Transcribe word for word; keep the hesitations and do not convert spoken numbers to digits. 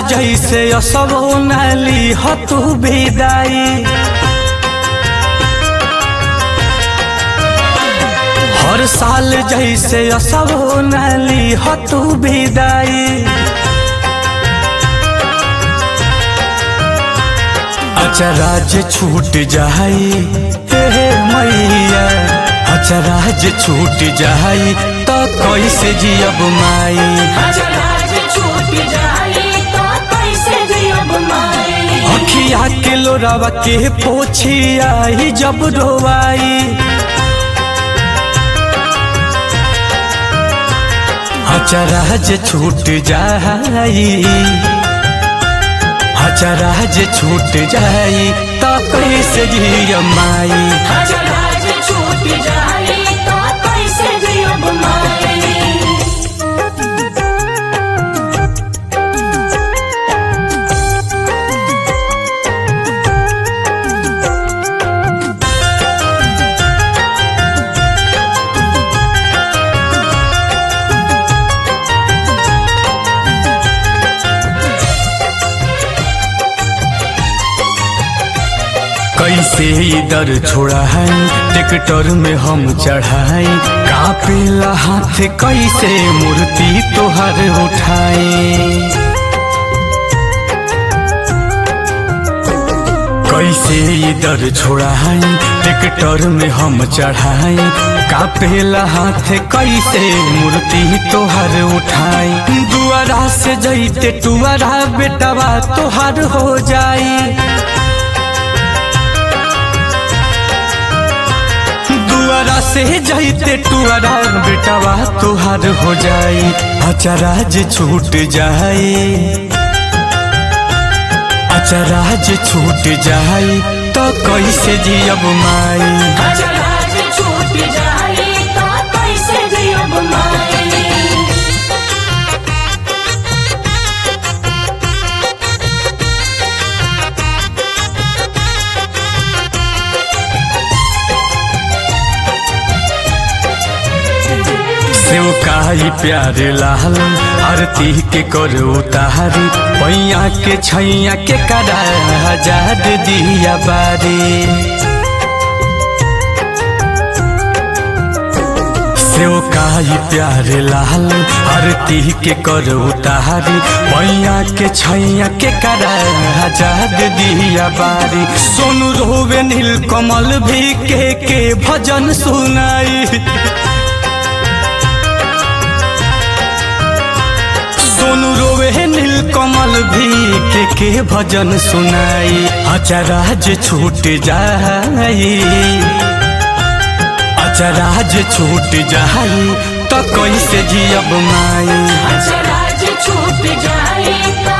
जैसे असबो नाली हो तू विदाई, हर साल जैसे असबो नाली हो तू विदाई। अचराज छूट जाई हे मैया, अचराज छूट जाई तो कैसे जियब माई, अचराज छूट जाई तो कैसे जियब माई। अखिया के लोरावा के पोछी आई जब रोवाई, अचराज छूट जाई, अचराज छूट जाई तो कैसे जियब माई, अचराज छूट जाई तो कैसे जियब माई। कैसे इधर छोड़ाई ट्रैक्टर में हम चढ़ाई, कापेला हाथ कैसे मूर्ति तोहर उठाई, कैसे इधर छोड़ाई ट्रैक्टर में हम चढ़ाई, कापेला हाथ कैसे मूर्ति तोहर उठाई। दुआरा से जैते टुआरा बेटवा तोहर हो जाई, दुआरा से जैते टुआरा बेटवा तोहार हो जाई, अचराज छूट जाई, अचराज छूट जाई तो कैसे जियब माई, अचराज छूट जाई तो कैसे जियब माई। सेवकाई प्यारे लाल आरती के कर उतारी, पैया के छैया के करा हजार दिया बारी, सेवकाई प्यारे लाल आरती के कर उतारी, पैया के छैया के करा हजार दिया बारी। सोनू रोवे नील कमल भी के के भजन सुनाई, सोनू रोवे नील कमल भी के के भजन सुनाई, अचराज छूट जाई, अचराज छूट जाई तो कैसे जियब माई, अचराज छूट जाई तो